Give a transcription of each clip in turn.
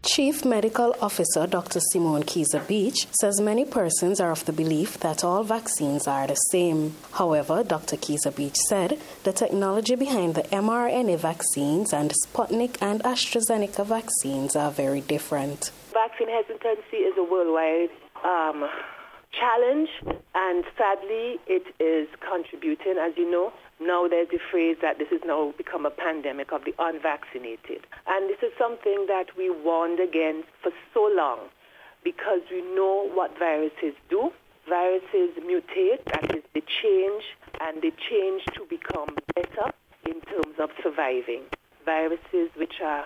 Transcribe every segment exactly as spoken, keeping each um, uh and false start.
Chief Medical Officer Doctor Simone Keyser-Beach says many persons are of the belief that all vaccines are the same. However, Doctor Keyser-Beach said the technology behind the mRNA vaccines and Sputnik and AstraZeneca vaccines are very different. Vaccine hesitancy is a worldwide um, challenge, and sadly it is contributing, as you know. Now there's the phrase that this has now become a pandemic of the unvaccinated. And this is something that we warned against for so long because we know what viruses do. Viruses mutate, that is, they change, and they change to become better in terms of surviving. Viruses which are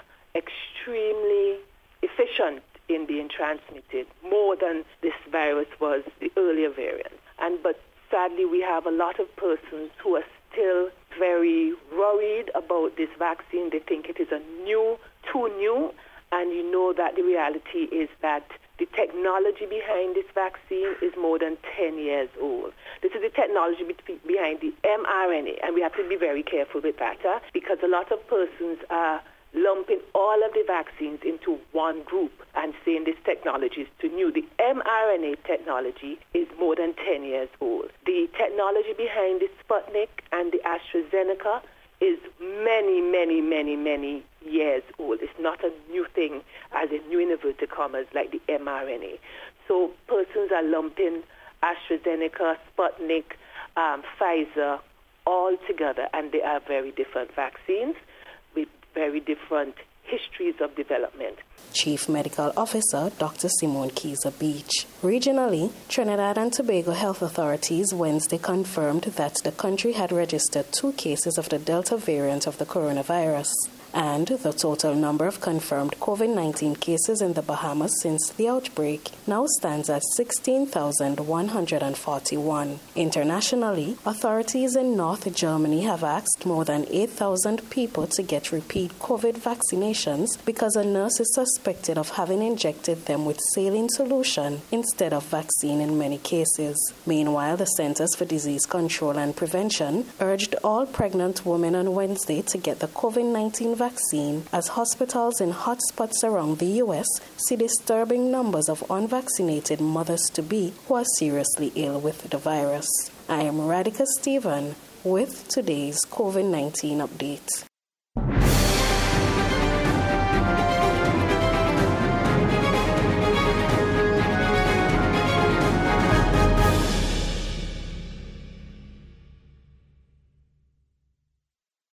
extremely efficient in being transmitted, more than this virus was the earlier variant. And but sadly, we have a lot of persons who are still very worried about this vaccine. They think it is a new, too new, and you know that the reality is that the technology behind this vaccine is more than ten years old. This is the technology be- behind the mRNA, and we have to be very careful with that, huh? because a lot of persons are lumping all of the vaccines into one group and saying this technology is too new. The mRNA technology is more than ten years old. The technology behind the Sputnik and the AstraZeneca is many, many, many, many years old. It's not a new thing, as in new inverted commas, like the mRNA. So persons are lumping AstraZeneca, Sputnik, um, Pfizer all together, and they are very different vaccines with very different histories of development. Chief Medical Officer Doctor Simone Keyser-Beach. Regionally, Trinidad and Tobago health authorities Wednesday confirmed that the country had registered two cases of the Delta variant of the coronavirus, and the total number of confirmed COVID nineteen cases in the Bahamas since the outbreak now stands at sixteen thousand one hundred forty-one. Internationally, authorities in North Germany have asked more than eight thousand people to get repeat COVID vaccinations because a nurse is suspected of having injected them with saline solution instead of vaccine in many cases. Meanwhile, the Centers for Disease Control and Prevention urged all pregnant women on Wednesday to get the COVID nineteen vaccine vaccine as hospitals in hotspots around the U S see disturbing numbers of unvaccinated mothers-to-be who are seriously ill with the virus. I am Radhika Stephen with today's COVID nineteen update.